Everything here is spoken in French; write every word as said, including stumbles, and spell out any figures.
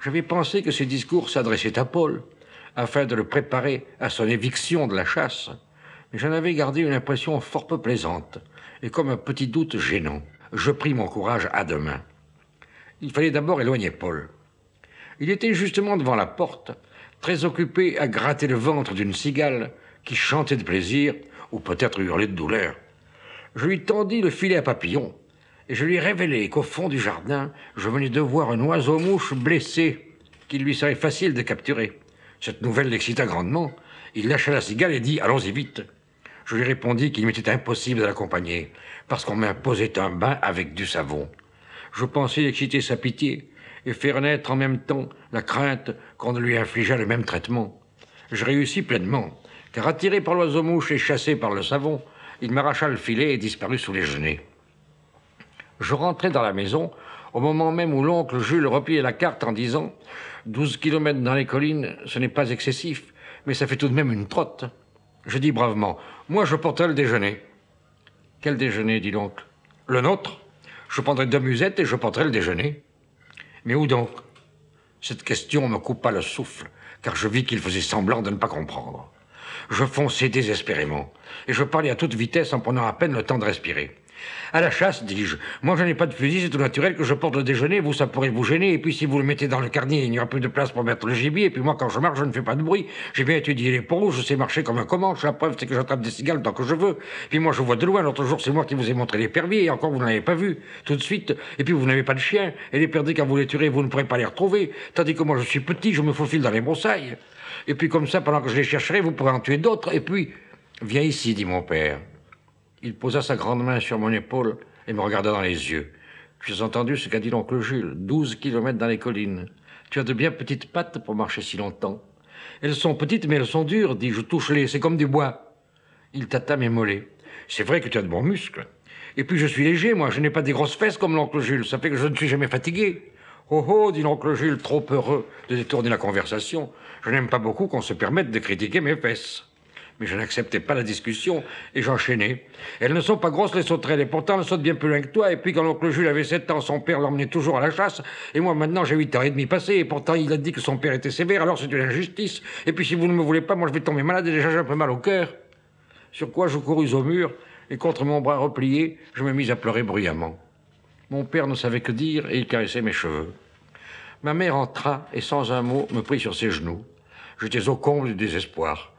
J'avais pensé que ces discours s'adressaient à Paul, afin de le préparer à son éviction de la chasse, mais j'en avais gardé une impression fort peu plaisante, et comme un petit doute gênant. Je pris mon courage à deux mains. Il fallait d'abord éloigner Paul. Il était justement devant la porte, très occupé à gratter le ventre d'une cigale qui chantait de plaisir, ou peut-être hurlait de douleur. Je lui tendis le filet à papillon, et je lui révélai qu'au fond du jardin, je venais de voir un oiseau-mouche blessé, qu'il lui serait facile de capturer. Cette nouvelle l'excita grandement. Il lâcha la cigale et dit « Allons-y vite ». Je lui répondis qu'il m'était impossible de l'accompagner, parce qu'on m'imposait un bain avec du savon. Je pensais exciter sa pitié et faire naître en même temps la crainte qu'on ne lui infligeât le même traitement. Je réussis pleinement, car attiré par l'oiseau-mouche et chassé par le savon, il m'arracha le filet et disparut sous les genêts. Je rentrai dans la maison au moment même où l'oncle Jules repliait la carte en disant « Douze kilomètres dans les collines, ce n'est pas excessif, mais ça fait tout de même une trotte. » Je dis bravement « Moi, je porterai le déjeuner. »« Quel déjeuner ?» dit l'oncle. « Le nôtre. Je prendrai deux musettes et je porterai le déjeuner. »« Mais où donc ?» Cette question me coupa le souffle, car je vis qu'il faisait semblant de ne pas comprendre. Je fonçai désespérément, et je parlais à toute vitesse en prenant à peine le temps de respirer. « À la chasse, dis-je, moi je n'ai pas de fusil, c'est tout naturel que je porte le déjeuner, vous ça pourrait vous gêner, et puis si vous le mettez dans le carnier, il n'y aura plus de place pour mettre le gibier, et puis moi quand je marche, je ne fais pas de bruit, j'ai bien étudié les poros, je sais marcher comme un comanche, la preuve c'est que j'attrape des cigales tant que je veux, puis moi je vois de loin, l'autre jour c'est moi qui vous ai montré l'épervier, et encore vous ne l'avez pas vu, tout de suite, et puis vous n'avez pas de chien, et les perdrix quand vous les tuerez, vous ne pourrez pas les retrouver, tandis que moi je suis petit, je me faufile dans les broussailles, et puis comme ça, pendant que je les chercherai, vous pourrez en tuer d'autres, et puis... Viens ici, dit mon père. Il posa sa grande main sur mon épaule et me regarda dans les yeux. J'ai entendu ce qu'a dit l'oncle Jules. Douze kilomètres dans les collines. Tu as de bien petites pattes pour marcher si longtemps. Elles sont petites, mais elles sont dures, dis-je. Touche-les, c'est comme du bois. Il tâta mes mollets. C'est vrai que tu as de bons muscles. Et puis je suis léger, moi. Je n'ai pas des grosses fesses comme l'oncle Jules. Ça fait que je ne suis jamais fatigué. Oh oh, dit l'oncle Jules, trop heureux de détourner la conversation. Je n'aime pas beaucoup qu'on se permette de critiquer mes fesses. Mais je n'acceptais pas la discussion, et j'enchaînais. Elles ne sont pas grosses, les sauterelles, et pourtant elles sautent bien plus loin que toi, et puis quand l'oncle Jules avait sept ans, son père l'emmenait toujours à la chasse, et moi maintenant j'ai huit ans et demi passés, et pourtant il a dit que son père était sévère, alors c'est une injustice, et puis si vous ne me voulez pas, moi je vais tomber malade, et déjà j'ai un peu mal au cœur. Sur quoi je courus au mur, et contre mon bras replié, je me mis à pleurer bruyamment. Mon père ne savait que dire, et il caressait mes cheveux. Ma mère entra, et sans un mot, me prit sur ses genoux. J'étais au comble du désespoir.